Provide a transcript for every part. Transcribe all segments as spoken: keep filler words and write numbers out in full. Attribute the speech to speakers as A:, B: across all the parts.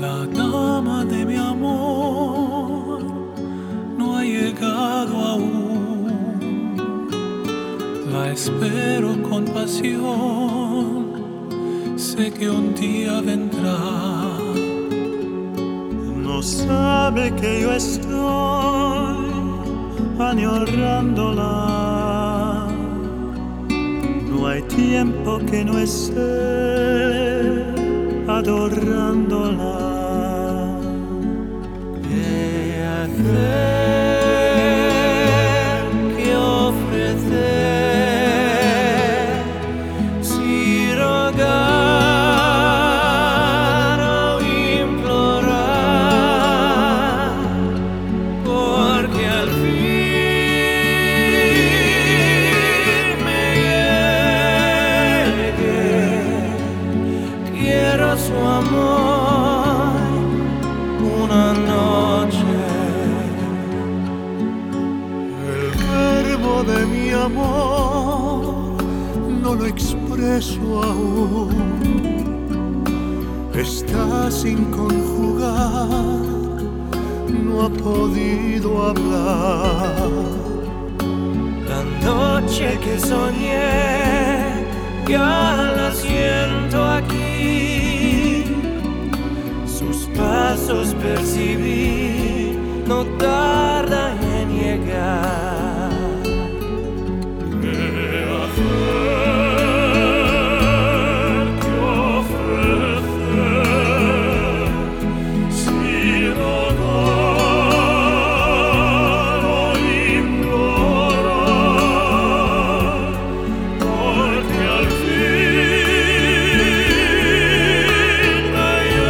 A: La dama de mi amor no ha llegado aún. La espero con pasión, sé que un día vendrá.
B: No sabe que yo estoy añorándola. No hay tiempo que no esté adorándola. ¿Qué hacer? ¿Qué ofrecer? Si rogar o implorar, porque al fin me llegue. Quiero su amor una noche. El verbo de mi amor no lo expreso aún. Está sin conjugar, no ha podido hablar. La noche que soñé ya la siento aquí. Sus pasos percibí, no tarda en llegar. ¿Qué hacer? ¿Qué ofrecer? Si rogar o implorar, porque al fin me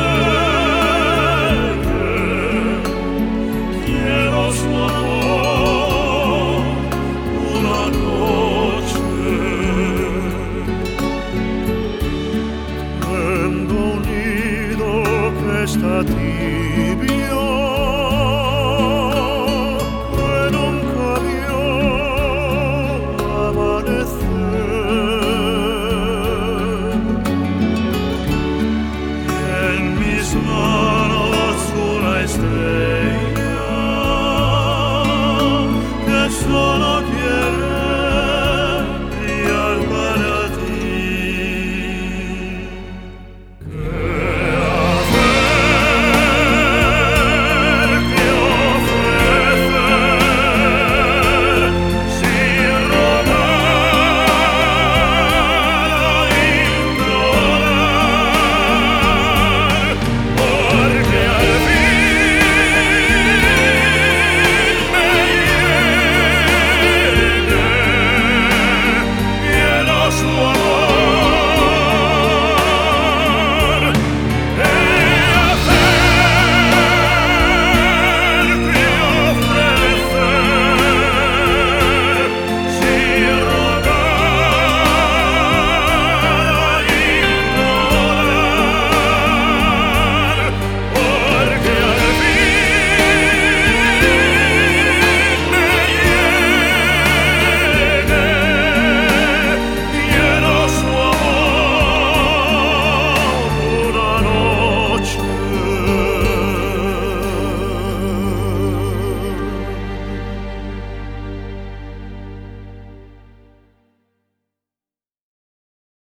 B: llegue. Quiero su amor una noche. Tengo un nido que está tibio, que nunca vio amanecer. En mis manos